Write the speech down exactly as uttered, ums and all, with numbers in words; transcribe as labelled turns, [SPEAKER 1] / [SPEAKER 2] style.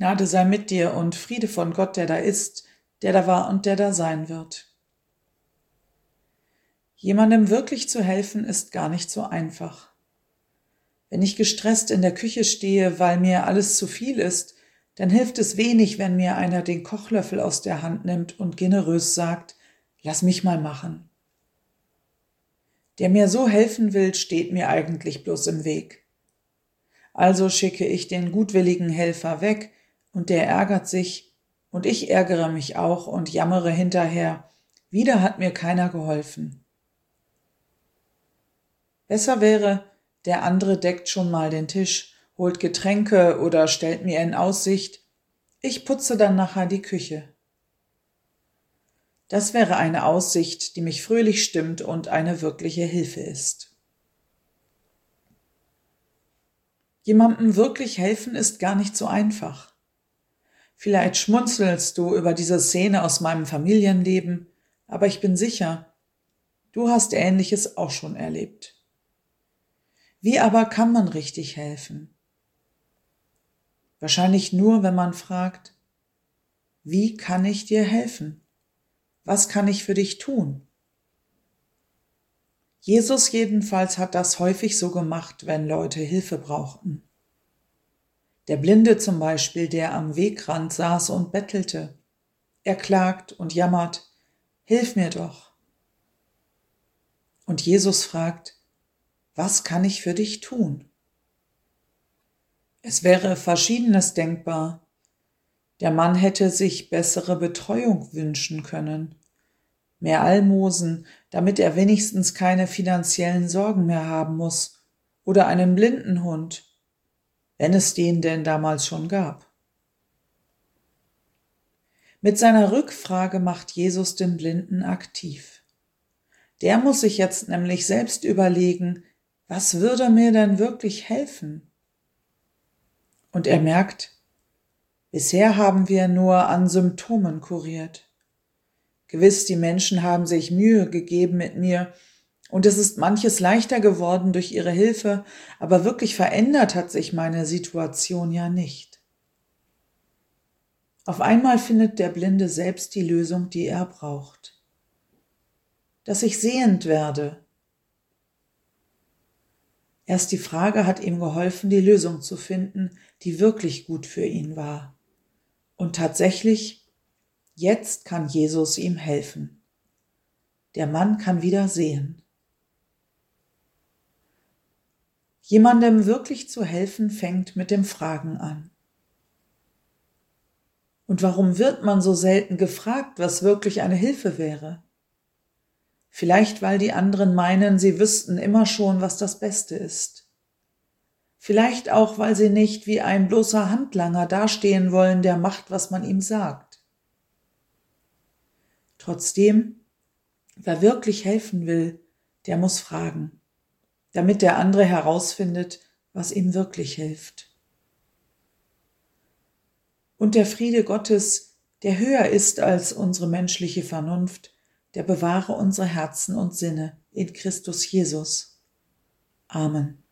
[SPEAKER 1] Gnade sei mit dir und Friede von Gott, der da ist, der da war und der da sein wird. Jemandem wirklich zu helfen, ist gar nicht so einfach. Wenn ich gestresst in der Küche stehe, weil mir alles zu viel ist, dann hilft es wenig, wenn mir einer den Kochlöffel aus der Hand nimmt und generös sagt, lass mich mal machen. Der mir so helfen will, steht mir eigentlich bloß im Weg. Also schicke ich den gutwilligen Helfer weg und der ärgert sich und ich ärgere mich auch und jammere hinterher, wieder hat mir keiner geholfen. Besser wäre, der andere deckt schon mal den Tisch, holt Getränke oder stellt mir in Aussicht, ich putze dann nachher die Küche. Das wäre eine Aussicht, die mich fröhlich stimmt und eine wirkliche Hilfe ist. Jemandem wirklich helfen ist gar nicht so einfach. Vielleicht schmunzelst du über diese Szene aus meinem Familienleben, aber ich bin sicher, du hast Ähnliches auch schon erlebt. Wie aber kann man richtig helfen? Wahrscheinlich nur, wenn man fragt, wie kann ich dir helfen? Was kann ich für dich tun? Jesus jedenfalls hat das häufig so gemacht, wenn Leute Hilfe brauchten. Der Blinde zum Beispiel, der am Wegrand saß und bettelte. Er klagt und jammert, hilf mir doch. Und Jesus fragt, was kann ich für dich tun? Es wäre Verschiedenes denkbar. Der Mann hätte sich bessere Betreuung wünschen können, mehr Almosen, damit er wenigstens keine finanziellen Sorgen mehr haben muss, oder einen blinden Hund, wenn es den denn damals schon gab. Mit seiner Rückfrage macht Jesus den Blinden aktiv. Der muss sich jetzt nämlich selbst überlegen, was würde mir denn wirklich helfen? Und er merkt, bisher haben wir nur an Symptomen kuriert. Gewiss, die Menschen haben sich Mühe gegeben mit mir und es ist manches leichter geworden durch ihre Hilfe, aber wirklich verändert hat sich meine Situation ja nicht. Auf einmal findet der Blinde selbst die Lösung, die er braucht. Dass ich sehend werde. Erst die Frage hat ihm geholfen, die Lösung zu finden, die wirklich gut für ihn war. Und tatsächlich, jetzt kann Jesus ihm helfen. Der Mann kann wieder sehen. Jemandem wirklich zu helfen, fängt mit dem Fragen an. Und warum wird man so selten gefragt, was wirklich eine Hilfe wäre? Vielleicht, weil die anderen meinen, sie wüssten immer schon, was das Beste ist. Vielleicht auch, weil sie nicht wie ein bloßer Handlanger dastehen wollen, der macht, was man ihm sagt. Trotzdem, wer wirklich helfen will, der muss fragen, damit der andere herausfindet, was ihm wirklich hilft. Und der Friede Gottes, der höher ist als unsere menschliche Vernunft, der bewahre unsere Herzen und Sinne in Christus Jesus. Amen.